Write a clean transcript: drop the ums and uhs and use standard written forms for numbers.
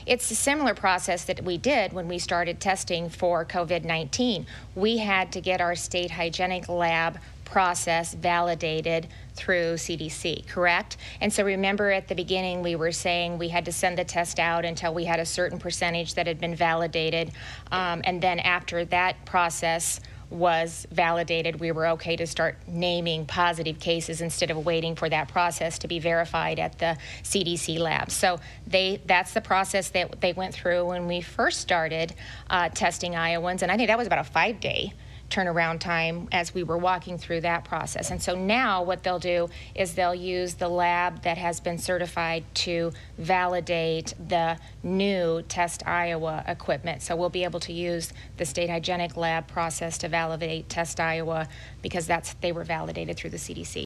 it's a similar process that we did when we started testing for COVID-19. We had to get our state hygienic lab process validated through CDC, correct? And so remember at the beginning we were saying we had to send the test out until we had a certain percentage that had been validated, and then after that process was validated, we were okay to start naming positive cases instead of waiting for that process to be verified at the CDC lab. So that's the process that they went through when we first started testing Iowans, and I think that was about a 5-day turnaround time as we were walking through that process. And so now what they'll do is they'll use the lab that has been certified to validate the new Test Iowa equipment. So we'll be able to use the state hygienic lab process to validate Test Iowa because they were validated through the CDC.